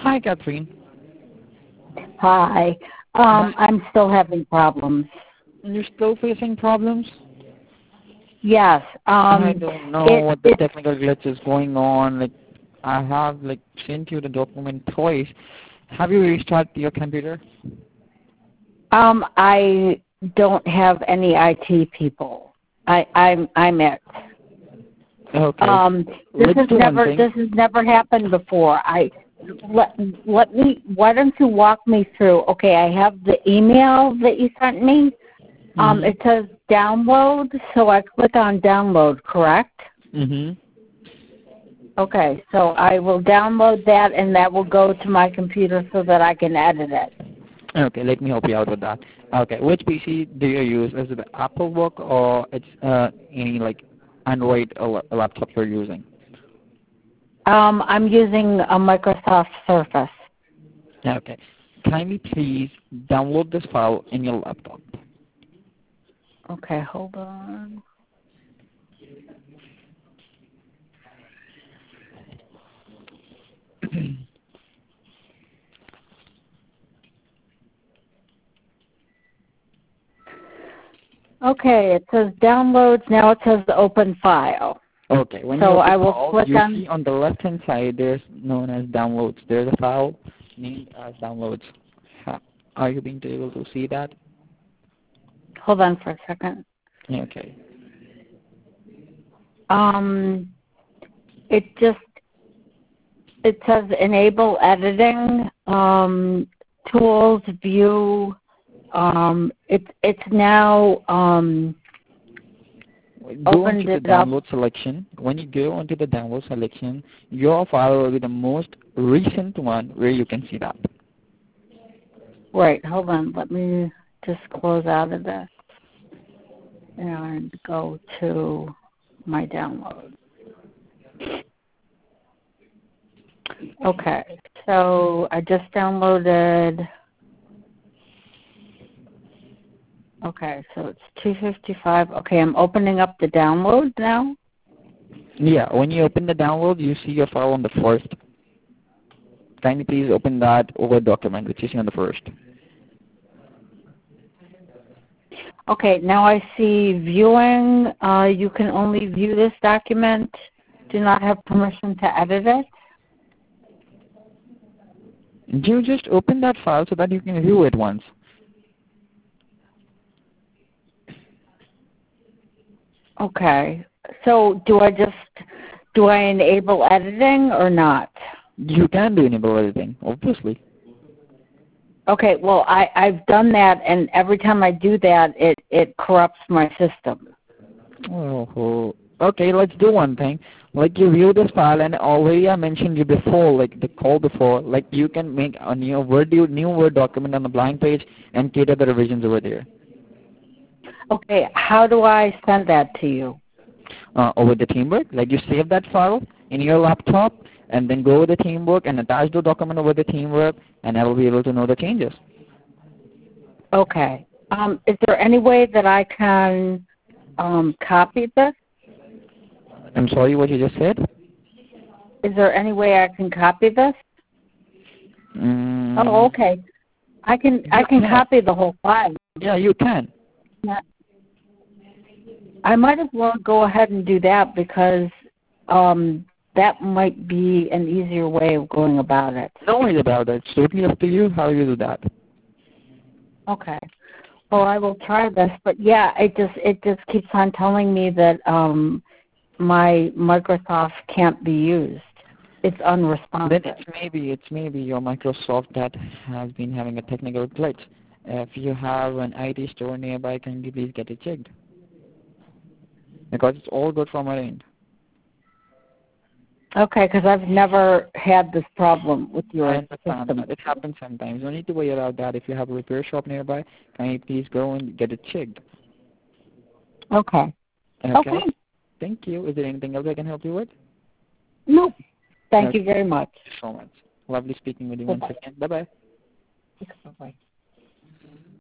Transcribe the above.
Hi, Catherine. Hi. Hi. I'm still having problems. You're still facing problems? Yes. I don't know It what the it technical glitch is going on. Like, I have sent you the document twice. Have you restarted your computer? I don't have any IT people. I'm it. Okay. This Let's has do one never thing. this has never happened before. I let me. Why don't you walk me through? Okay, I have the email that you sent me. Mhm. It says download, so I click on download. Correct? Mhm. Okay, so I will download that, and that will go to my computer so that I can edit it. Okay, let me help you out with that. Okay, which PC do you use? Is it the Apple Book or it's any Android laptop you're using? I'm using a Microsoft Surface. Okay. Kindly please download this file in your laptop. Okay, hold on. Okay, it says downloads. Now it says open file. Okay, when you So open I will files, click you on. see on the left-hand side there's known as downloads. There's a file named as downloads. Are you being able to see that? Hold on for a second. Okay. Um, it says enable editing. Tools view. It's now Go into opened the it up. download selection. When you go into the download selection, your file will be the most recent one where you can see that. Wait, hold on. Let me just close out of this and go to my download. Okay, so I just downloaded. Okay, so it's 255. Okay, I'm opening up the download now. Yeah, when you open the download, you see your file on the first. Kindly please open that over document, which is on the first. Okay, now I see viewing. You can only view this document. Do not have permission to edit it. You just open that file so that you can view it once. Okay, so do I enable editing or not? You can do enable editing, obviously. Okay, well I've done that, and every time I do that, it corrupts my system. Oh, okay, let's do one thing. Like you view this file and already I mentioned you before, like the call before, like you can make a new Word document on the blank page and cater the revisions over there. Okay, how do I send that to you? Over the Teamwork, like you save that file in your laptop and then go over the Teamwork and attach the document over the Teamwork and I will be able to know the changes. Okay. Is there any way that I can copy this? I'm sorry, what you just said? Is there any way I can copy this? Oh, Mm, okay. I you can can. copy the whole file. Yeah, you can. Yeah. I might as well go ahead and do that because that might be an easier way of going about it. Don't worry about it. It's totally up to you how you do that. Okay. Well, I will try this, but yeah, it just keeps on telling me that my Microsoft can't be used. It's Then unresponsive. it's maybe your Microsoft that has been having a technical glitch. If you have an IT store nearby, can you please get it checked? Because it's all good from our end. Okay, because I've never had this problem with I your understand system. that. It happens sometimes. No need to worry about that. If you have a repair shop nearby, can you please go and get it checked? Okay. Okay. Okay. Thank you. Is there anything else I can help you with? Nope. Thank Okay. you very much. Thank you so much. Lovely speaking with you once Bye-bye. again. Bye-bye. Bye-bye.